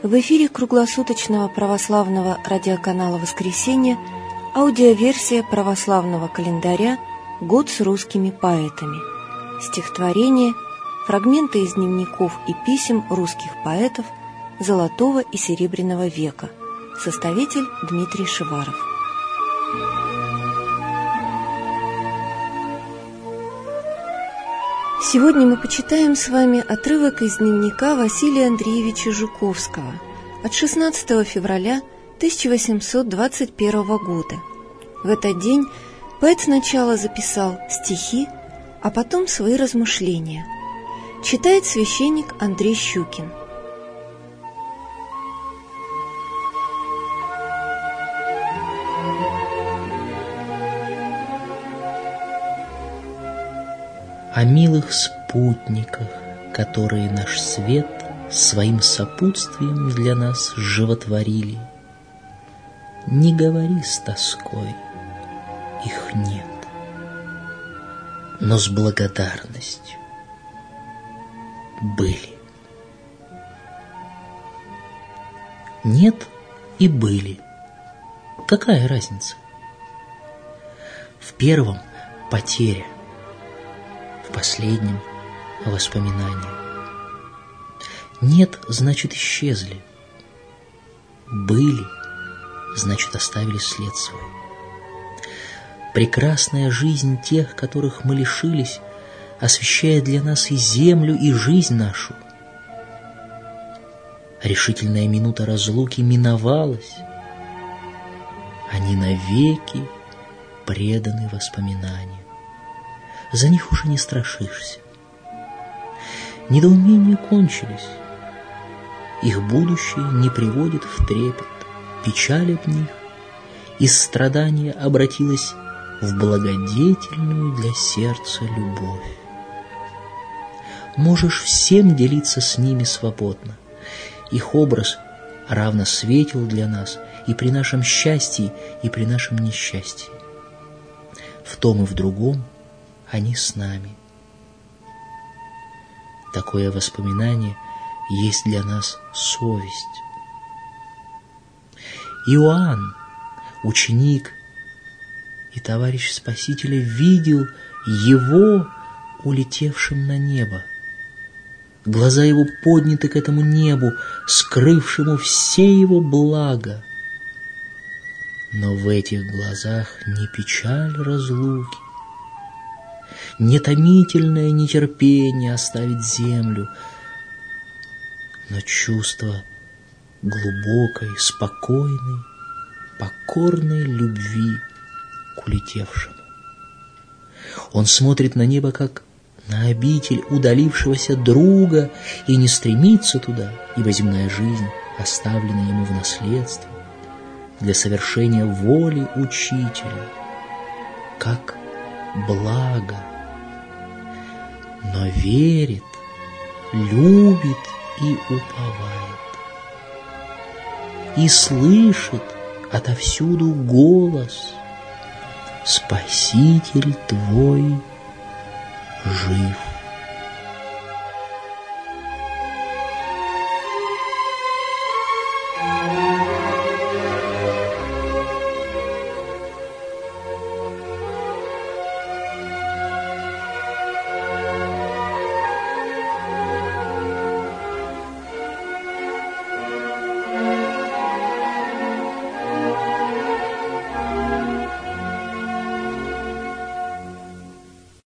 В эфире круглосуточного православного радиоканала «Воскресенье» аудиоверсия православного календаря «Год с русскими поэтами». Стихотворения, фрагменты из дневников и писем русских поэтов Золотого и Серебряного века. Составитель Дмитрий Шиваров. Сегодня мы почитаем с вами отрывок из дневника Василия Андреевича Жуковского от 16 февраля 1821 года. В этот день поэт сначала записал стихи, а потом свои размышления. Читает священник Андрей Щукин. О милых спутниках, которые наш свет своим сопутствием для нас животворили. Не говори с тоской, их нет, но с благодарностью были. Нет и были. Какая разница? В первом — потеря, в последнем — воспоминания. Нет, значит, исчезли. Были, значит, оставили след свой. Прекрасная жизнь тех, которых мы лишились, освещает для нас и землю, и жизнь нашу. Решительная минута разлуки миновалась. Они навеки преданы воспоминаниям. За них уже не страшишься. Недоумения кончились. Их будущее не приводит в трепет. Печаль от них из страдания обратилась в благодетельную для сердца любовь. Можешь всем делиться с ними свободно. Их образ равно светил для нас и при нашем счастье, и при нашем несчастье. В том и в другом они с нами. Такое воспоминание есть для нас совесть. Иоанн, ученик и товарищ Спасителя, видел его улетевшим на небо. Глаза его подняты к этому небу, скрывшему все его блага. Но в этих глазах не печаль разлуки, не томительное нетерпение оставить землю, но чувство глубокой, спокойной, покорной любви к улетевшему. Он смотрит на небо, как на обитель удалившегося друга, и не стремится туда, ибо земная жизнь оставлена ему в наследство для совершения воли учителя, как благо. Но верит, любит и уповает, и слышит отовсюду голос: «Спаситель твой жив».